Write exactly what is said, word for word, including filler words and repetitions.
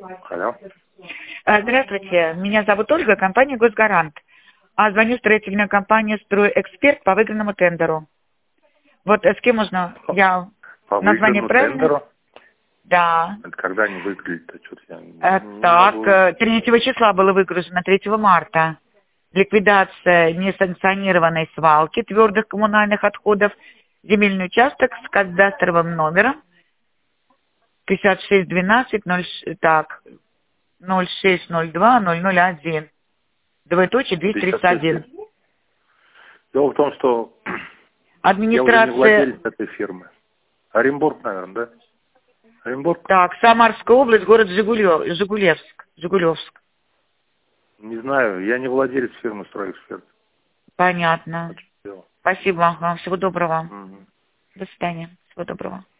Алло. А, Здравствуйте, меня зовут Ольга, компания «Госгарант». А звоню строительная компания «Стройэксперт» по выигранному тендеру. Вот э, с кем можно? Я По название выигранному правильно? тендеру? Да. Это когда они выиграли-то? Что-то я не, Э, не Так, могу. э, третьего числа было выгружено, третьего марта. Ликвидация несанкционированной свалки твердых коммунальных отходов. Земельный участок с кадастровым номером пятьдесят шесть двенадцать ноль, так, ноль шесть ноль два ноль ноль один. Двоеточие двести тридцать один. Дело в том, что я уже не Администрация... владелец этой фирмы. Оренбург, наверное, да? Оренбург? Так, Самарская область, город Жигулев, Жигулевск. Жигулевск. Не знаю, я не владелец фирмы «Стройэксперт». Понятно. Спасибо вам. Всего доброго. Угу. До свидания. Всего доброго.